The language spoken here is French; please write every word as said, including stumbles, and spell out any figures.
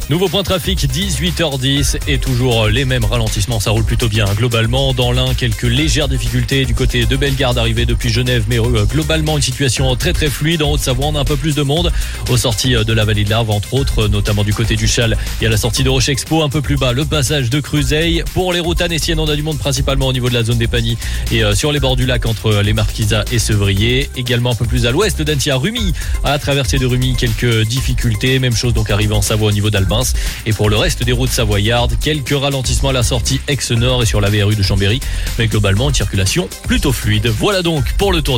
Nouveau point trafic, dix-huit heures dix et toujours les mêmes ralentissements. Ça roule plutôt bien globalement. Dans l'Ain, quelques légères difficultés du côté de Bellegarde arrivé depuis Genève, mais globalement une situation très très fluide. En Haute-Savoie, on a un peu plus de monde aux sorties de la vallée de l'Arve, entre autres, notamment du côté du Chal et à la sortie de Roche Expo. Un peu plus bas, le passage de Cruzeil. Pour les routes annéciennes, on a du monde principalement au niveau de la zone des Pagnies et sur les bords du lac entre les Marquisas et Sevrier. Également un peu plus à l'ouest d'Annecy à Rumilly, à la traversée de Rumilly, quelques difficultés. Même chose donc arrivé en Savoie au niveau d'Albin. Et pour le reste des routes savoyardes, quelques ralentissements à la sortie Aix-Nord et sur la V R U de Chambéry. Mais globalement, une circulation plutôt fluide. Voilà donc pour le tour.